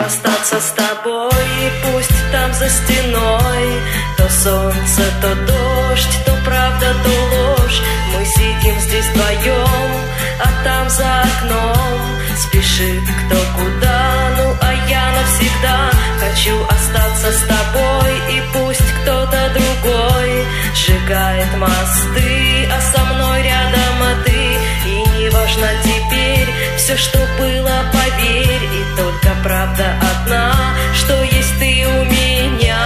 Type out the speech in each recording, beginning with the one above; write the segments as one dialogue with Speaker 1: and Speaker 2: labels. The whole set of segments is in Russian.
Speaker 1: остаться с тобой. И пусть там за стеной то солнце, то дождь, то правда, то ложь. Мы сидим здесь вдвоем, а там за окном спешит кто куда. Ну а я навсегда хочу остаться с тобой. И пусть кто-то другой сжигает мосты, а со мной рядом ты. И не важно теперь все, что было, поверь. И только правда одна, что есть ты у меня.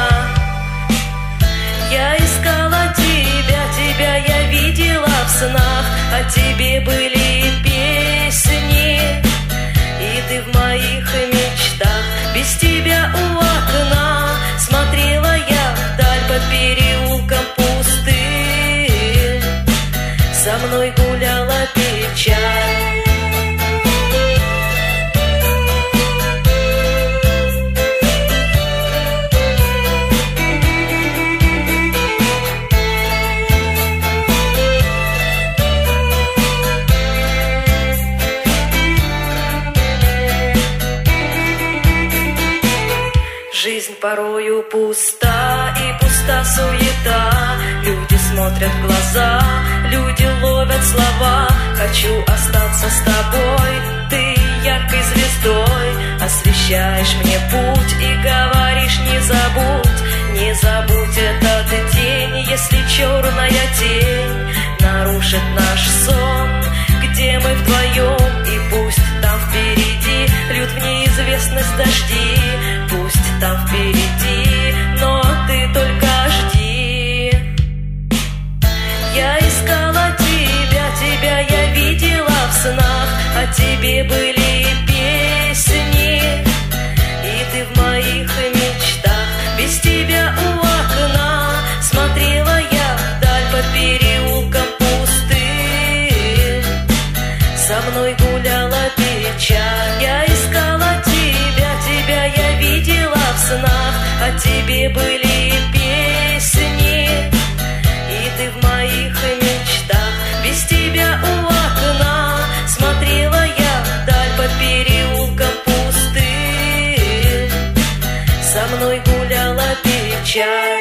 Speaker 1: Я искала тебя, тебя я видела в снах, о тебе были песни, и ты в моих мечтах. Без тебя у окна смотрела я вдаль по переулкам пустым. Со мной гуляла печаль. Жизнь порою пуста, и пуста суета. Люди смотрят в глаза, люди ловят слова. Хочу остаться с тобой, ты яркой звездой. Освещаешь мне путь и говоришь: не забудь, не забудь этот день. Если черная тень нарушит наш сон, где мы вдвоем, и пусть там впереди льют в неизвестность дожди. Пусть там впереди, но ты только жди. Я искала тебя, тебя я видела в снах, о тебе были песни, и ты в моих мечтах. Без тебя у окна смотрела я вдаль по переулкам пустым. Со мной гуляла печаль. Я искала тебя, тебя я видела в снах, о тебе были песни, и ты в моих мечтах. Без тебя у окна смотрела я вдаль по переулкам пустым. Со мной гуляла печаль.